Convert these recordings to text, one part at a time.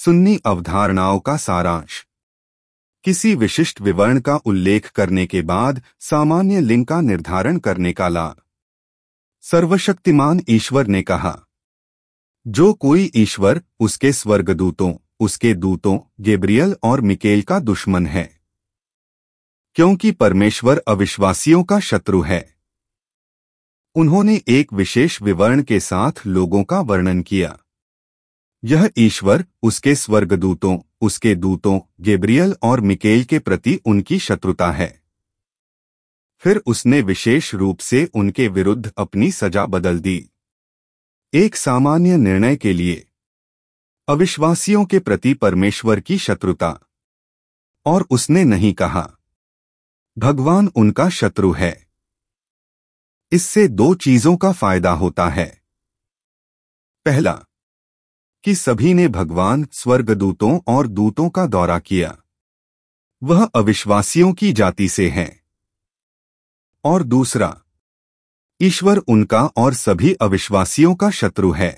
सुन्नी अवधारणाओं का सारांश। किसी विशिष्ट विवरण का उल्लेख करने के बाद सामान्य लिंग का निर्धारण करने का लाभ। सर्वशक्तिमान ईश्वर ने कहा, जो कोई ईश्वर, उसके स्वर्गदूतों, उसके दूतों गैब्रियल और मिकेल का दुश्मन है, क्योंकि परमेश्वर अविश्वासियों का शत्रु है। उन्होंने एक विशेष विवरण के साथ लोगों का वर्णन किया। यह ईश्वर, उसके स्वर्गदूतों, उसके दूतों गैब्रियल और मिकेल के प्रति उनकी शत्रुता है। फिर उसने विशेष रूप से उनके विरुद्ध अपनी सजा बदल दी। एक सामान्य निर्णय के लिए अविश्वासियों के प्रति परमेश्वर की शत्रुता। और उसने नहीं कहा, भगवान उनका शत्रु है। इससे दो चीजों का फायदा होता है। पहला, कि सभी ने भगवान, स्वर्गदूतों और दूतों का दौरा किया। वह अविश्वासियों की जाति से हैं। और दूसरा, ईश्वर उनका और सभी अविश्वासियों का शत्रु है।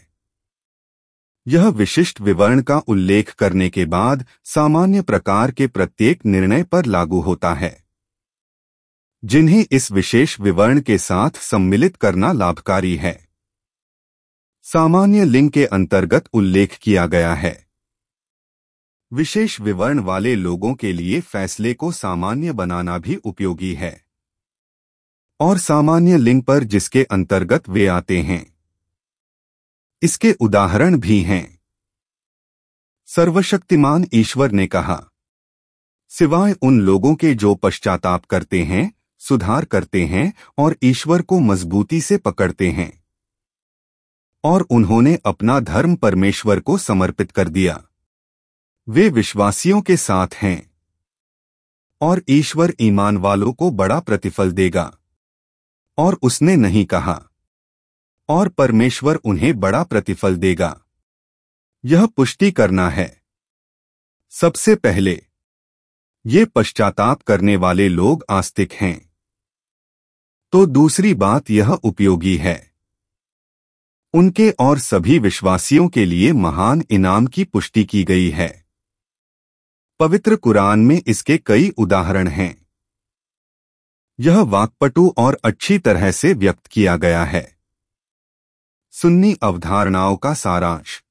यह विशिष्ट विवरण का उल्लेख करने के बाद सामान्य प्रकार के प्रत्येक निर्णय पर लागू होता है, जिन्हें इस विशेष विवरण के साथ सम्मिलित करना लाभकारी है। सामान्य लिंग के अंतर्गत उल्लेख किया गया है। विशेष विवरण वाले लोगों के लिए फैसले को सामान्य बनाना भी उपयोगी है, और सामान्य लिंग पर जिसके अंतर्गत वे आते हैं। इसके उदाहरण भी हैं। सर्वशक्तिमान ईश्वर ने कहा, सिवाय उन लोगों के जो पश्चाताप करते हैं, सुधार करते हैं और ईश्वर को मजबूती से पकड़ते हैं, और उन्होंने अपना धर्म परमेश्वर को समर्पित कर दिया, वे विश्वासियों के साथ हैं। और ईश्वर ईमान वालों को बड़ा प्रतिफल देगा। और उसने नहीं कहा, और परमेश्वर उन्हें बड़ा प्रतिफल देगा। यह पुष्टि करना है। सबसे पहले, ये पश्चाताप करने वाले लोग आस्तिक हैं। तो दूसरी बात यह उपयोगी है। उनके और सभी विश्वासियों के लिए महान इनाम की पुष्टि की गई है। पवित्र कुरान में इसके कई उदाहरण हैं। यह वाक्पटु और अच्छी तरह से व्यक्त किया गया है। सुन्नी अवधारणाओं का सारांश।